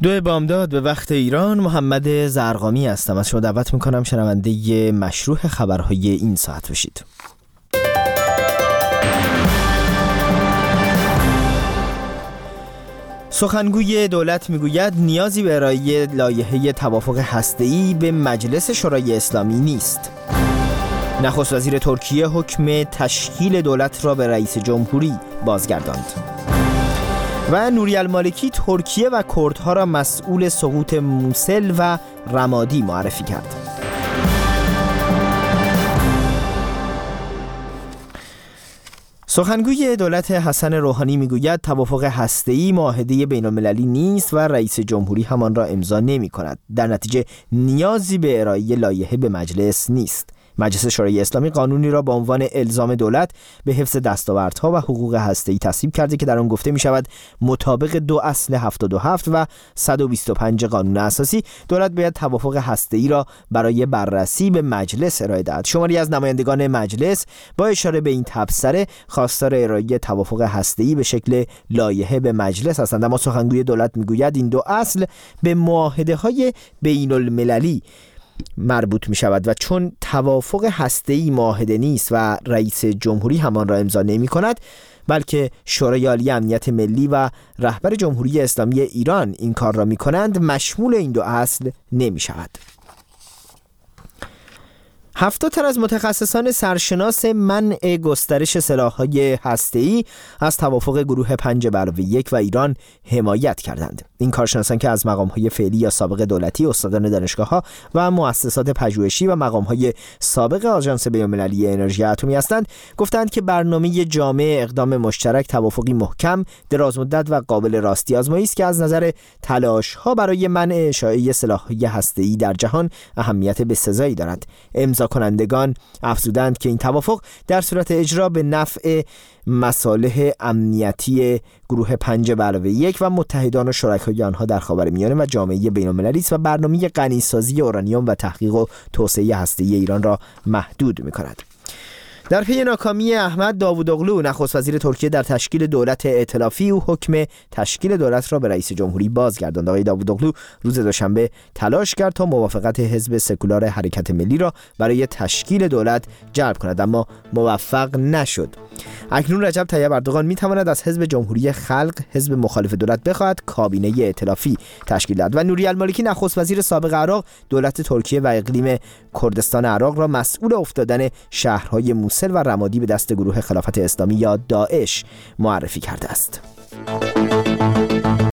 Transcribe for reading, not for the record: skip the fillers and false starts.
دو بامداد به وقت ایران، محمد زرقامی هستم. از شما دعوت میکنم شنونده مشروع خبرهای این ساعت بشید. سخنگوی دولت میگوید نیازی به ارائه لایحه توافق هسته‌ای به مجلس شورای اسلامی نیست. نخست وزیر ترکیه حکم تشکیل دولت را به رئیس جمهوری بازگرداند. و نوری المالکی ترکیه و کردها را مسئول سقوط موسل و رمادی معرفی کرد. سخنگوی دولت حسن روحانی میگوید توافق هسته‌ای معاهده بین‌المللی نیست و رئیس جمهوری همان را امضا نمی‌کند. در نتیجه نیازی به ارائه لایحه به مجلس نیست. مجلس شورای اسلامی قانونی را با عنوان الزام دولت به حفظ دستاوردها و حقوق هسته‌ای تصویب کرده که در آن گفته می‌شود مطابق 2 اصل 77 و 125 قانون اساسی دولت باید توافق هسته‌ای را برای بررسی به مجلس ارائه دهد. شماری از نمایندگان مجلس با اشاره به این تبصره خواستار ارائه توافق هسته‌ای به شکل لایحه به مجلس هستند، اما سخنگوی دولت می‌گوید این 2 اصل به معاهده‌های بین‌المللی مربوط می شود و چون توافق هسته‌ای معاهده نیست و رئیس جمهوری همان را امضا نمی کند، بلکه شورای عالی امنیت ملی و رهبر جمهوری اسلامی ایران این کار را می کنند، مشمول این 2 اصل نمی شود. 70 تن از متخصصان سرشناس منع گسترش سلاح‌های هسته‌ای از توافق گروه 5+1 و ایران حمایت کردند. این کارشناسان که از مقام‌های فعلی یا سابق دولتی، استادان دانشگاه‌ها و مؤسسات پژوهشی و مقام‌های سابق آژانس بین‌المللی انرژی اتمی هستند، گفتند که برنامه جامع اقدام مشترک توافقی محکم، درازمدت و قابل راستی آزمایی است که از نظر تلاش‌ها برای منع اشاعه سلاح‌های هسته‌ای در جهان اهمیت بسزایی دارد. امضا کنندگان افزودند که این توافق در صورت اجرا به نفع مصالح امنیتی گروه 5+1 و متحدان و شرکای آنها در خاورمیانه و جامعه بین‌المللی است و برنامه غنیسازی اورانیوم و تحقیق و توسعه هسته‌ای ایران را محدود می‌کند. در پی ناکامی احمد داوودوغلو نخست وزیر ترکیه در تشکیل دولت ائتلافی، او حکم تشکیل دولت را به رئیس جمهوری بازگرداند. آقای داوودوغلو روز دوشنبه تلاش کرد تا موافقت حزب سکولار حرکت ملی را برای تشکیل دولت جلب کند، اما موفق نشد. اکنون رجب طیب اردوغان میتواند از حزب جمهوری خلق، حزب مخالف دولت، بخواهد کابینه ائتلافی تشکیل دهد. و نوری المالکی نخست وزیر سابق عراق دولت ترکیه و اقلیم کردستان عراق را مسئول افتادن شهرهای موسل و رمادی به دست گروه خلافت اسلامی یا داعش معرفی کرده است.